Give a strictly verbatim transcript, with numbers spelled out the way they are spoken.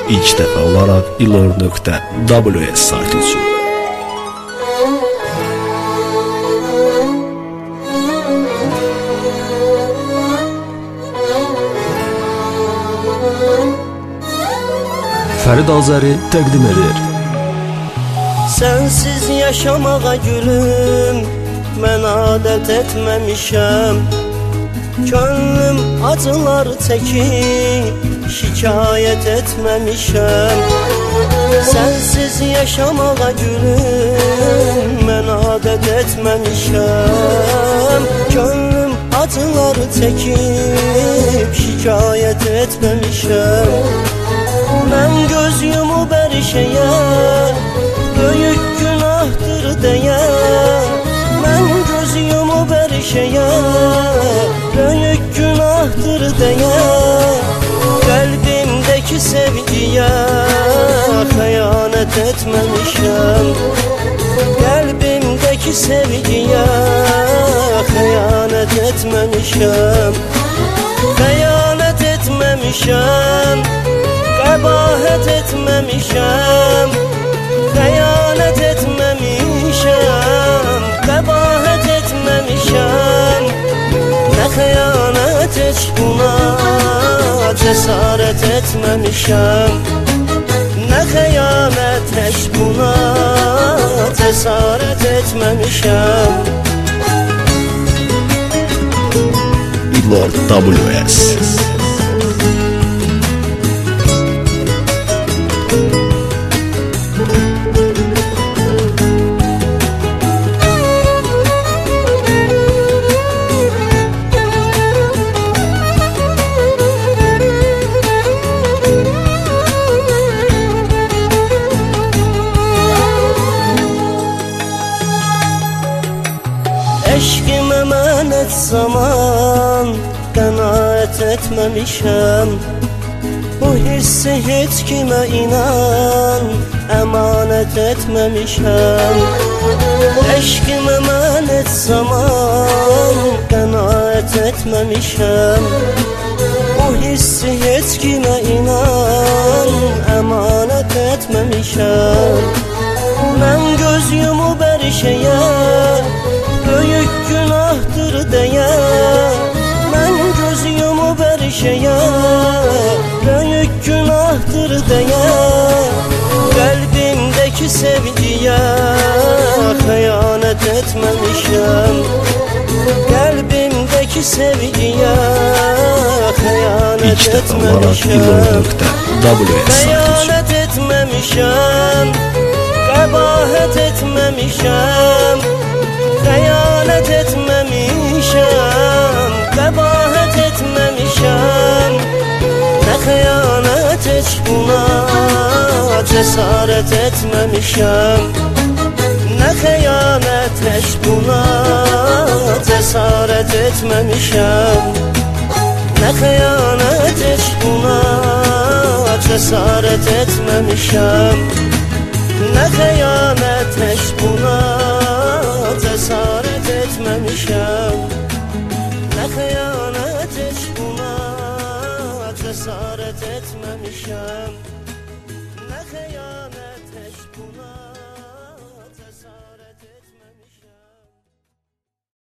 ilk dəfə olaraq ilor nöqtə w s saytı üçün. Fərid Azəri təqdim edir. Sensiz yaşamağa gülüm, mən adət etməmişəm. Könlüm acılar çəkir, şikayət etməmişəm. Sensiz yaşamağa gülüm, mən adət etməmişəm. Könlüm acılar çəkir, şikayət etməmişəm. Mən göz yumub hər şeyə, böyük günahdır deyə. Mən göz yumub hər şeyə, böyük günahdır deyə. Qəlbimdəki sevgiyə xəyanət etməmişəm. Qəlbimdəki sevgiyə xəyanət etməmişəm. Xəyanət etməmişəm, qəbahət etməmişəm. Xəyanət etməmişəm, qəbahət etməmişəm. Nə xəyanət heç buna cəsarət etməmişəm. Nə xəyanət heç buna cəsarət etməmişəm. ilor w s Eşqimə mən et zaman qənaət etməmişəm. Bu hissi heç kimə inan əmanət etməmişəm. Eşqimə mən et zaman qənaət etməmişəm. Bu hissi heç kimə inan əmanət etməmişəm. Mən göz yumub hər şeyə, böyük günahdır deyə. Mən göz yumub hər şeyə, böyük günahdır deyə. Qəlbimdəki sevgiyə xəyanət etməmişəm. Qəlbimdəki sevgiyə xəyanət etməmişəm. Xəyanət etməmişəm, qəbahət etməmişəm. Xəyanət etməmişəm, qəbahət etməmişəm. Nə xəyanət heç buna cəsarət etməmişəm. Nə xəyanət heç buna cəsarət etməmişəm. Nə xəyanət heç buna cəsarət etməmişəm. Nə xəyanət heç buna cəsarət etməmişəm.